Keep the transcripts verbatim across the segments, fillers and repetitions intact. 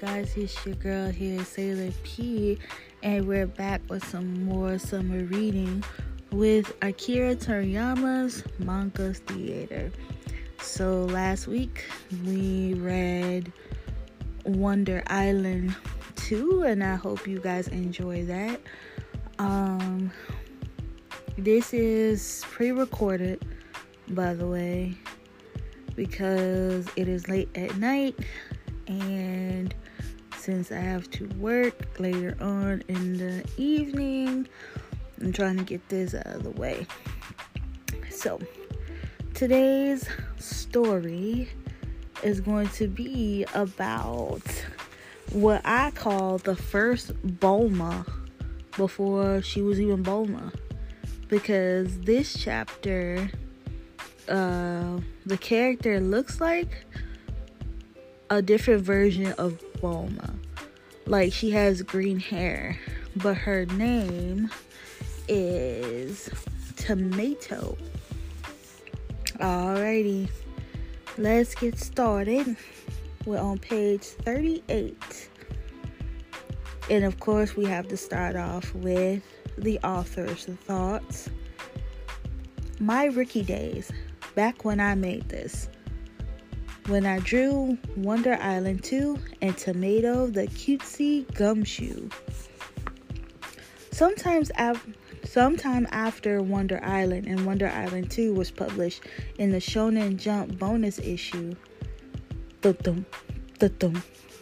guys, it's your girl here, Sailor P, and we're back with some more summer reading with Akira Toriyama's Manga Theater. So last week we read Wonder Island two, and I hope you guys enjoy that. Um, this is pre-recorded, by the way, because it is late at night, and since I have to work later on in the evening, I'm trying to get this out of the way. So today's story is going to be about what I call the first Bulma before she was even Bulma, because this chapter uh the character looks like a different version of Bulma. Like, she has green hair, but her name is Tomato. Alrighty, let's get started. We're on page thirty-eight. And of course, we have to start off with the author's thoughts. My Ricky days, back when I made this. When I drew Wonder Island two and Tomato the cutesy gumshoe. Sometimes af- sometime after Wonder Island and Wonder Island two was published in the Shonen Jump bonus issue. Dum dum.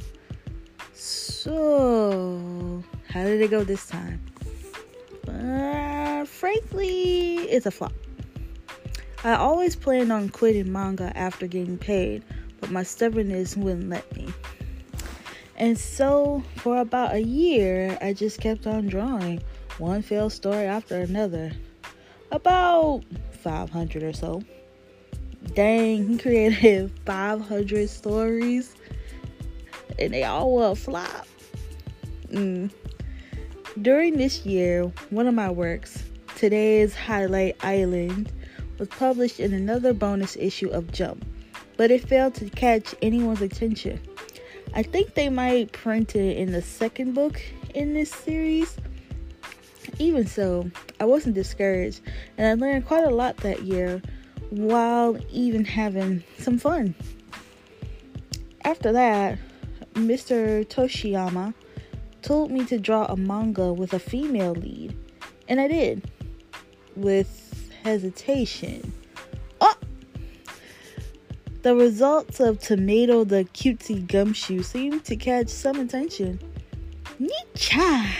So, how did it go this time? Uh, frankly, it's a flop. I always planned on quitting manga after getting paid, but my stubbornness wouldn't let me. And so, for about a year, I just kept on drawing one failed story after another. About five hundred or so. Dang, he created five hundred stories, and they all were a flop. Mm. During this year, one of my works, Today's Highlight Island, was published in another bonus issue of Jump, but it failed to catch anyone's attention. I think they might print it in the second book in this series. Even so, I wasn't discouraged, and I learned quite a lot that year, while even having some fun. After that, Mister Toshiyama told me to draw a manga with a female lead, and I did, with hesitation. Oh! The results of Tomato the cutesy gumshoe seemed to catch some attention. Nica!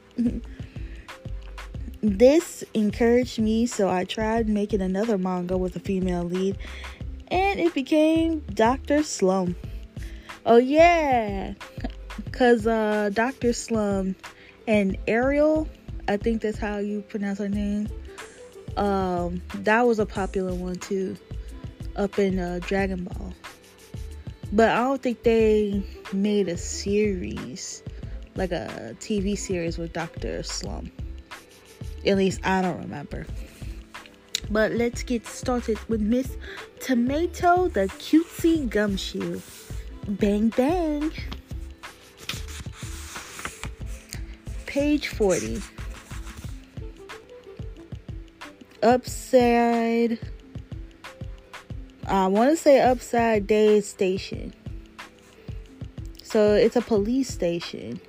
This encouraged me, so I tried making another manga with a female lead, and it became Doctor Slump. Oh yeah! Cause uh, Doctor Slump and Ariel, I think that's how you pronounce her name. Um, that was a popular one too, up in uh, Dragon Ball. But I don't think they made a series, like a T V series with Doctor Slump. At least I don't remember. But let's get started with Miss Tomato the cutesy gumshoe. Bang bang. Page forty. Upside, I want to say Upside Day Station. So it's a police station.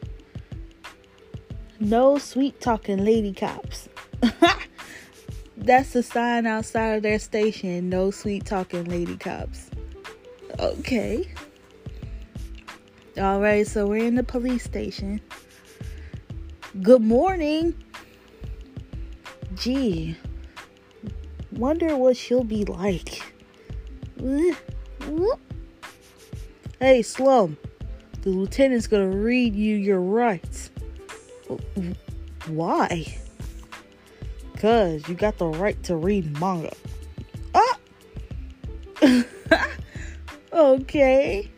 No sweet talking lady cops. That's the sign outside of their station. No sweet talking lady cops. Okay. Alright, so we're in the police station. Good morning. Gee. Wonder what she'll be like. Hey, Slum. The lieutenant's gonna read you your rights. Why? Cause you got the right to read manga. Ah! Okay.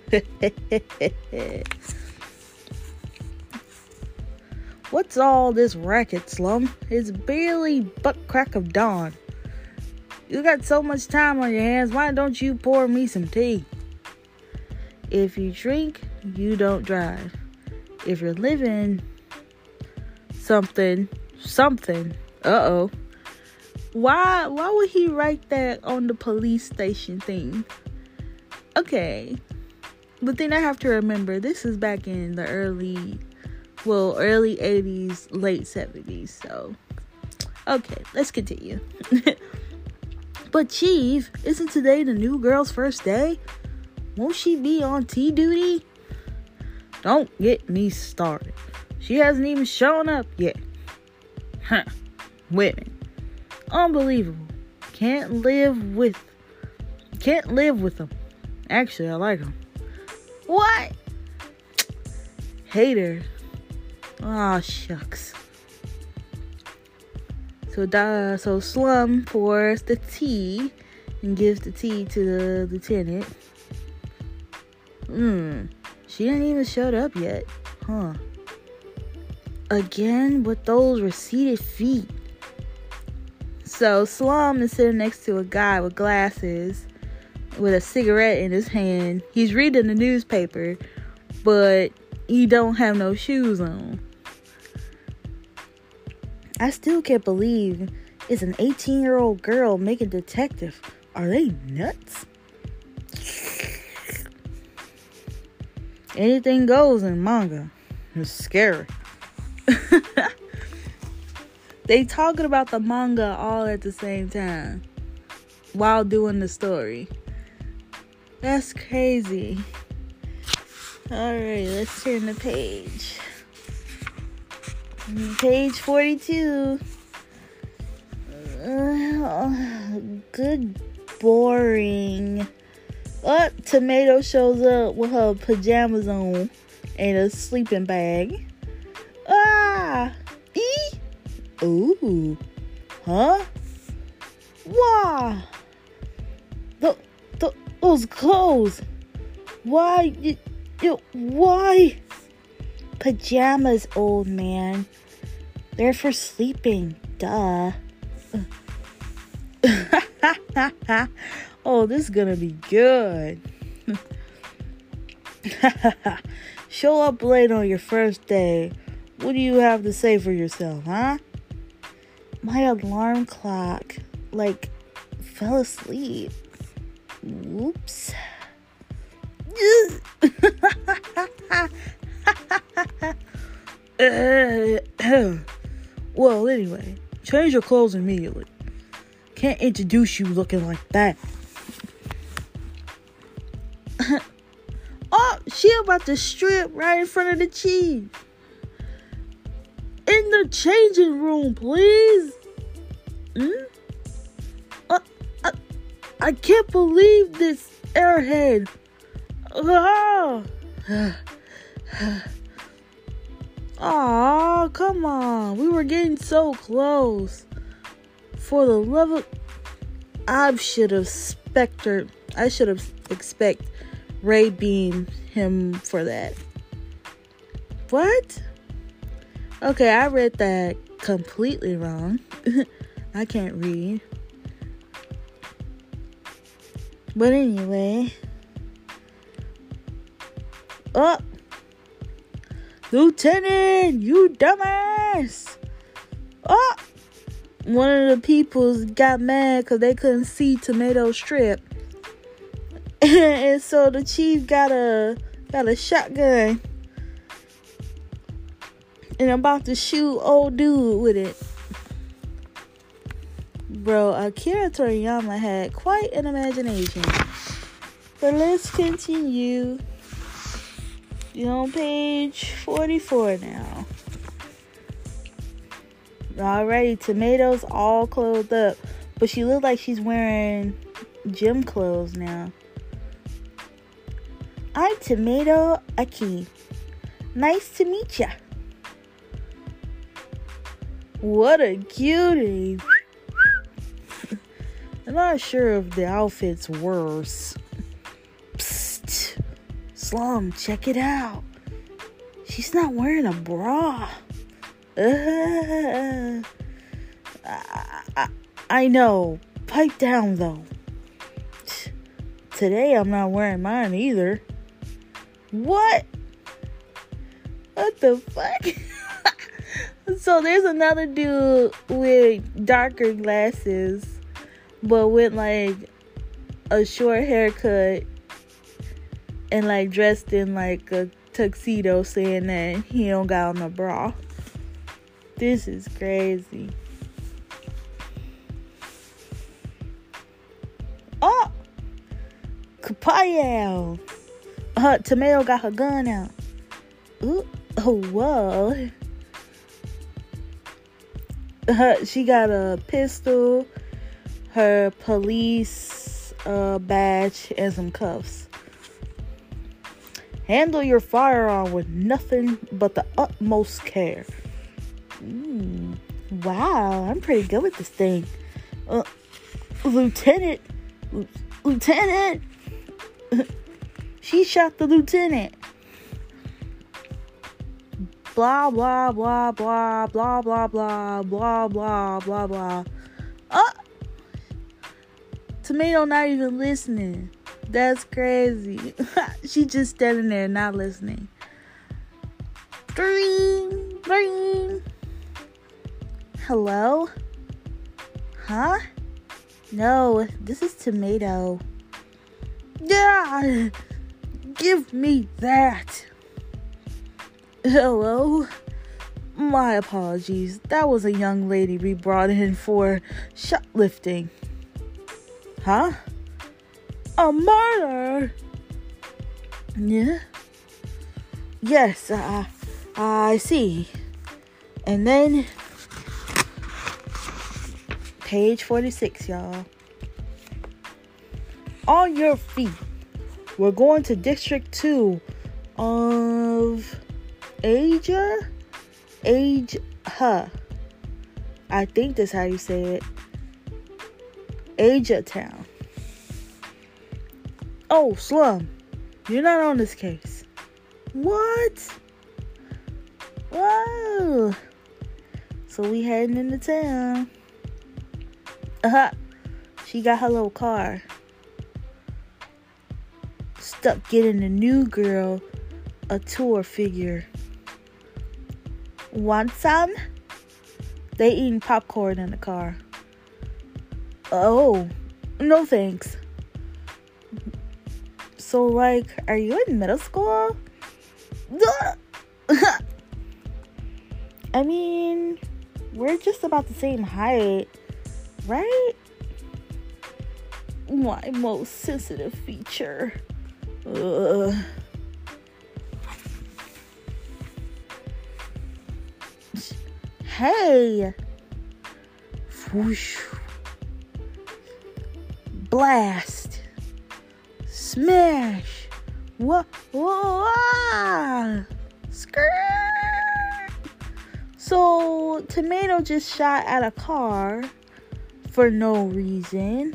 What's all this racket, Slum? It's barely butt crack of dawn. You got so much time on your hands, why don't you pour me some tea? If you drink, you don't drive. If you're living something, something, uh-oh. Why, why would he write that on the police station thing? Okay. But then I have to remember, this is back in the early, well, early eighties, late seventies. So, okay, let's continue. But Chief, isn't today the new girl's first day? Won't she be on tea duty? Don't get me started. She hasn't even shown up yet. Huh. Women. Unbelievable. Can't live with, can't live with them. Actually, I like them. What? Hater. Aw, shucks. So, uh, so Slum pours the tea and gives the tea to the lieutenant. Hmm. She ain't even showed up yet. Huh. Again with those receded feet. So Slum is sitting next to a guy with glasses with a cigarette in his hand. He's reading the newspaper, but he don't have no shoes on. I still can't believe it's an eighteen-year-old girl making detective. Are they nuts? Anything goes in manga. It's scary. They talking about the manga all at the same time while doing the story. That's crazy. Alright, let's turn the page. Page forty-two. Uh, good boring. Oh, Tomato shows up with her pajamas on and a sleeping bag. Ah! E? Ooh. Huh? Wow. The, the, those clothes. Why? You, you, why? Pajamas, old man. They're for sleeping. Duh. Oh, this is gonna be good. Show up late on your first day. What do you have to say for yourself, huh? My alarm clock, like, fell asleep. Whoops. Well, anyway, change your clothes immediately. Can't introduce you looking like that. Oh, she about to strip right in front of the chief. In the changing room, please. Hmm? Uh, I, I can't believe this airhead. Oh. Aw, come on. We were getting so close. For the love of... I should have expected... I should have expect Ray beam him for that. What? Okay, I read that completely wrong. I can't read. But anyway. Oh! Lieutenant! You dumbass! Oh! One of the people got mad because they couldn't see Tomato strip. And so the chief got a got a shotgun. And I'm about to shoot old dude with it. Bro, Akira Toriyama had quite an imagination. But let's continue. You're on page forty-four now. Alrighty, Tomato's all clothed up. But she looked like she's wearing gym clothes now. I'm Tomato Aki. Nice to meet ya. What a cutie. I'm not sure if the outfit's worse. Psst. Slum, check it out. She's not wearing a bra. Uh, I, I, I know. Pipe down, though. Today I'm not wearing mine either. What? What the fuck? So there's another dude with darker glasses, but with like a short haircut and like dressed in like a tuxedo, saying that he don't got on a bra. This is crazy. Oh, Kapow! Uh, Tomato got her gun out. Ooh, oh, whoa. Uh, she got a pistol, her police uh, badge, and some cuffs. Handle your firearm with nothing but the utmost care. Mm, wow, I'm pretty good with this thing. Uh, Lieutenant, Lieutenant. She shot the lieutenant. Blah, blah, blah, blah, blah, blah, blah, blah, blah, blah, blah. Oh! Tomato not even listening. That's crazy. She just standing there not listening. Dring, dring. Hello? Huh? No, this is Tomato. Yeah! Give me that! Hello? My apologies. That was a young lady we brought in for shoplifting. Huh? A murder? Yeah? Yes, uh, I see. And then, page forty-six, y'all. On your feet. We're going to District two of Asia? Age, huh. I think that's how you say it. Asia Town. Oh, Slum. You're not on this case. What? Whoa. So we heading into town. Uh-huh. She got her little car. Stuck getting the new girl a tour figure. Want some? They eating popcorn in the car. Oh, no thanks. So, like, are you in middle school? I mean, we're just about the same height, right? My most sensitive feature. Ugh. Hey! Whoosh. Blast! Smash! Whoa! Whoa! Skirt! So, Tomato just shot at a car for no reason.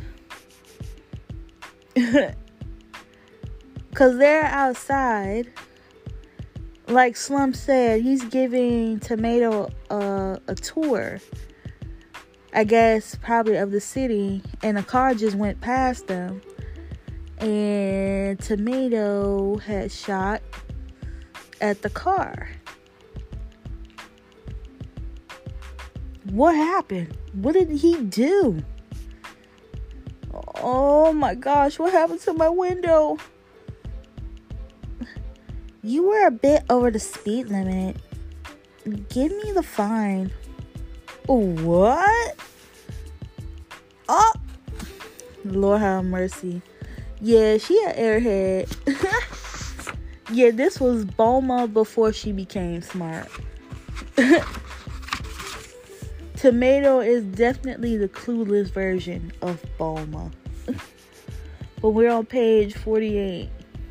Because they're outside. Like Slum said, he's giving Tomato a, a tour. I guess probably of the city. And a car just went past them. And Tomato had shot at the car. What happened? What did he do? Oh my gosh, what happened to my window? You were a bit over the speed limit. Give me the fine. What? Oh! Lord have mercy. Yeah, she an airhead. Yeah, this was Bulma before she became smart. Tomato is definitely the clueless version of Bulma. But we're on page forty-eight.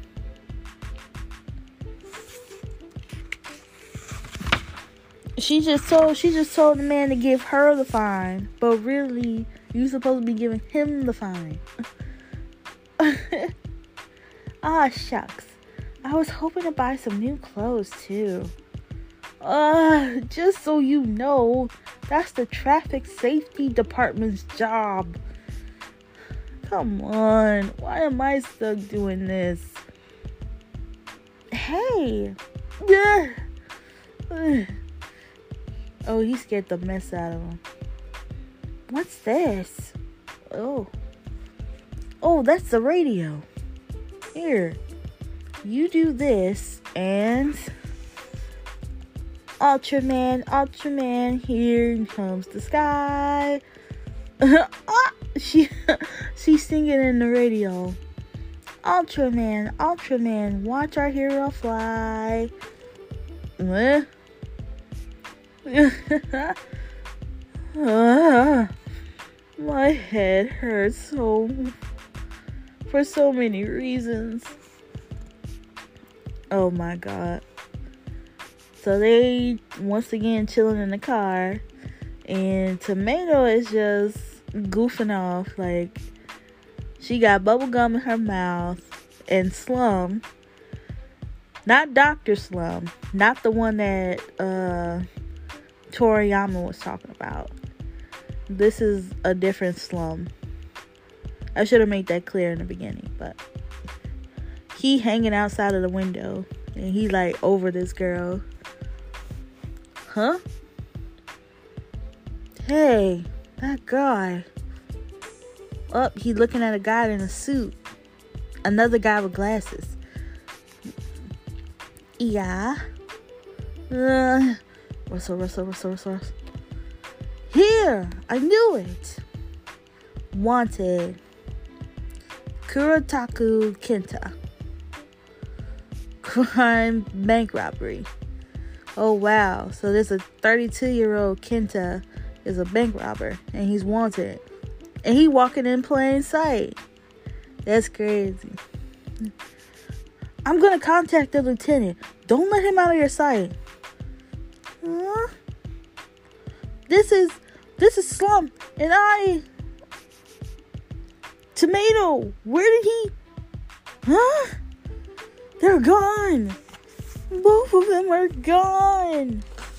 She just told she just told the man to give her the fine, but really, you supposed to be giving him the fine. Ah, shucks. I was hoping to buy some new clothes too. Uh, just so you know, that's the traffic safety department's job. Come on, why am I stuck doing this? Hey. Yeah. Oh, he scared the mess out of him. What's this? Oh. Oh, that's the radio. Here. You do this and... Ultraman, Ultraman, here comes the sky. Oh, she, she's singing in the radio. Ultraman, Ultraman, watch our hero fly. uh, my head hurts so for so many reasons. Oh my god. So they once again chilling in the car, and Tomato is just goofing off. Like, she got bubble gum in her mouth, and Slum, not Doctor Slum, not the one that uh, Toriyama was talking about. This is a different Slum. I should have made that clear in the beginning, but he hanging outside of the window, and he like over this girl. Huh? Hey, that guy. Oh, he looking at a guy in a suit. Another guy with glasses. Yeah. Uh, Russell, Russell, Russell, Russell. Here! I knew it! Wanted. Kurataku Kenta. Crime bank robbery. Oh wow, so there's a thirty-two year old Kenta is a bank robber and he's wanted. And he walking in plain sight. That's crazy. I'm gonna contact the lieutenant. Don't let him out of your sight. Huh? This is this is Slum and I Tomato. Where did he? Huh? They're gone. Both of them are gone.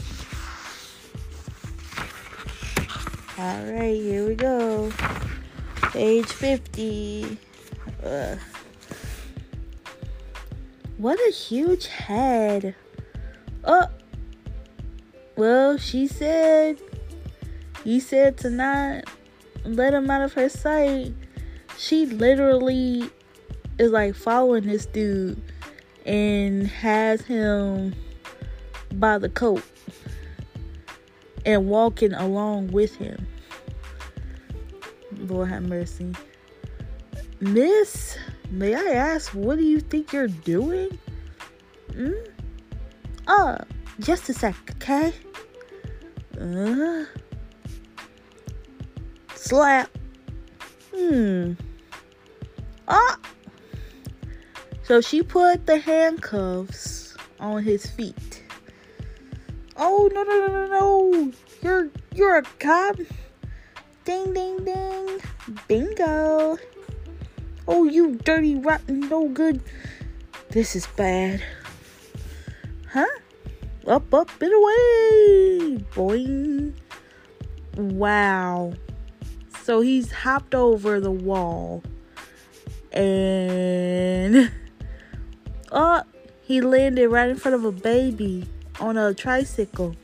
Alright, here we go. Page fifty. Ugh. What a huge head. Oh. Well, she said, he said to not let him out of her sight. She literally is like following this dude and has him by the coat and walking along with him. Lord have mercy. Miss, may I ask, what do you think you're doing? Hmm? Oh, just a sec, okay? Uh, slap. Hmm. Ah! So she put the handcuffs on his feet. Oh, no, no, no, no, no. You're, you're a cop. Ding, ding, ding. Bingo. Oh, you dirty, rotten, no good. This is bad. Huh? Up, up, and away. Boing. Wow. So he's hopped over the wall. And... oh, he landed right in front of a baby on a tricycle.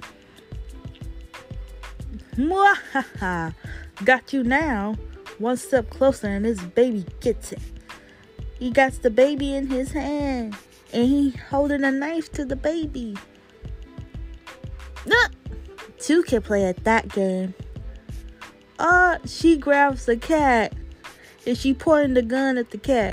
Mwahaha. Got you now. One step closer and this baby gets it. He got the baby in his hand. And he holding a knife to the baby. Ah, two can play at that game. Ah, uh, she grabs the cat. And she pointing the gun at the cat.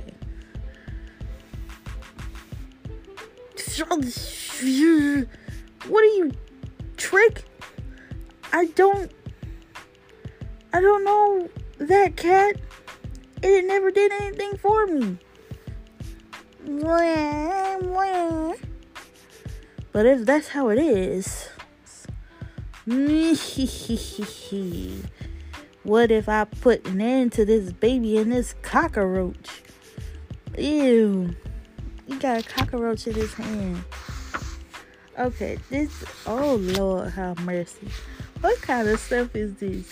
What are you, trick? I don't... I don't know that cat. It never did anything for me. But if that's how it is... what if I put an end to this baby and this cockroach? Ew. He got a cockroach in his hand. Okay, this... oh, Lord, have mercy. What kind of stuff is this?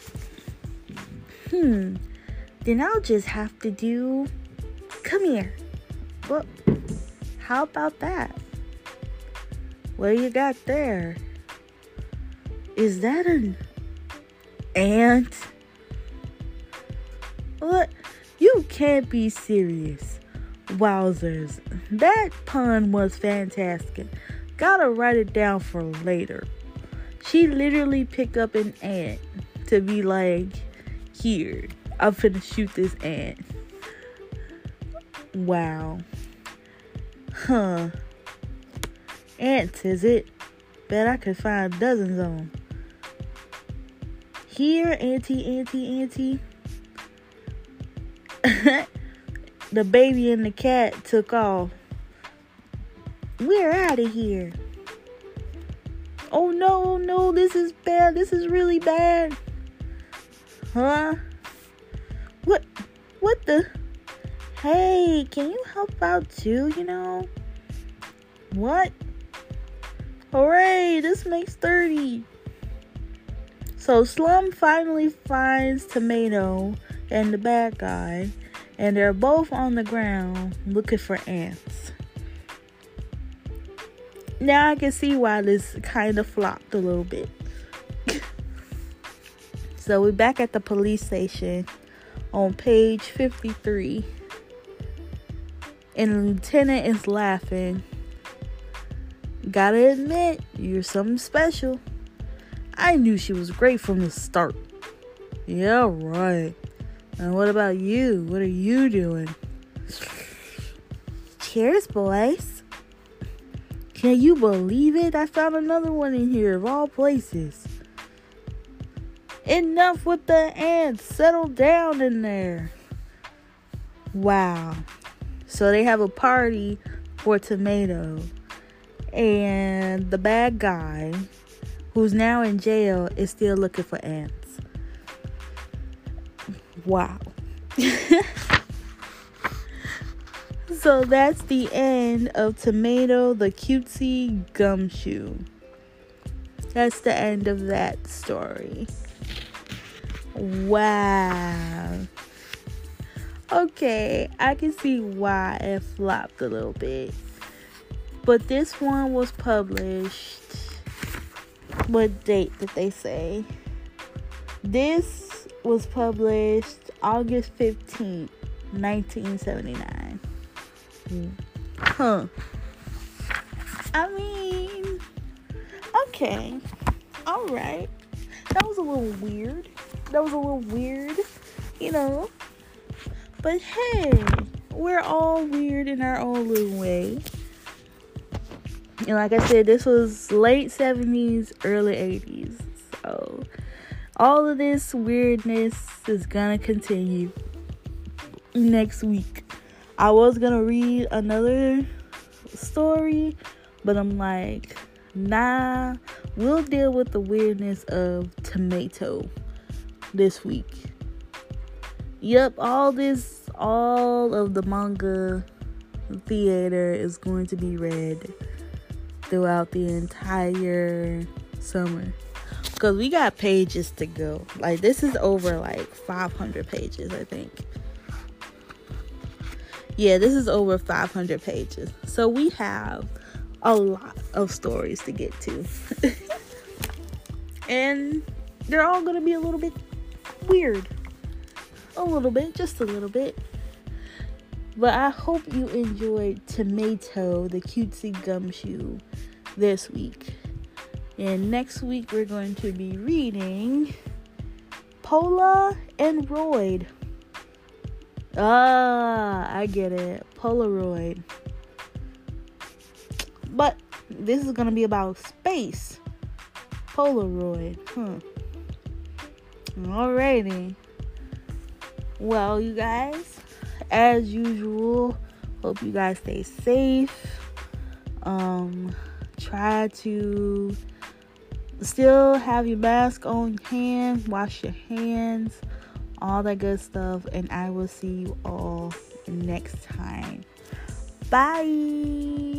Hmm. Then I'll just have to do... come here. Well, How about that? What do you got there? Is that an ant? What? You can't be serious. Wowzers. That pun was fantastic. Gotta write it down for later. She literally picked up an ant to be like, here, I'm finna shoot this ant. Wow. Huh. Ants, is it? Bet I could find dozens of them. Here, auntie, auntie, auntie. The baby and the cat took off. We're out of here. Oh no, no, this is bad. This is really bad. Huh? What? What the? Hey, can you help out too, you know? What? Hooray, this makes thirty. So Slum finally finds Tomato and the bad guy, and they're both on the ground looking for ants. Now I can see why this kind of flopped a little bit. So we're back at the police station on page fifty-three. And the lieutenant is laughing. Gotta admit, you're something special. I knew she was great from the start. Yeah, right. And what about you? What are you doing? Cheers, boys. Can you believe it? I found another one in here of all places. Enough with the ants. Settle down in there. Wow. So they have a party for Tomato. And the bad guy, who's now in jail, is still looking for ants. Wow. So that's the end of Tomato the Cutesy Gumshoe. That's the end of that story. Wow. Okay, I can see why it flopped a little bit. But this one was published. What date did they say? This was published August fifteenth, nineteen seventy-nine. Huh. I mean, okay. Alright. That was a little weird. That was a little weird, you know. But hey, we're all weird in our own little way. And like I said, this was late seventies, early eighties. So all of this weirdness is gonna continue next week. I was gonna read another story, but I'm like, nah, we'll deal with the weirdness of Tomato this week. Yep, all this, all of the manga theater is going to be read throughout the entire summer. Because we got pages to go. Like, this is over like five hundred pages, I think. Yeah, this is over five hundred pages. So we have a lot of stories to get to. And they're all going to be a little bit weird. A little bit, just a little bit. But I hope you enjoyed Tomato the Cutesy Gumshoe this week. And next week we're going to be reading Pola and Roid. Ah, I get it. Polaroid. But this is going to be about space. Polaroid. Huh. Alrighty. Well, you guys, as usual, hope you guys stay safe. Um, try to still have your mask on hand, wash your hands, all that good stuff, and I will see you all next time. Bye.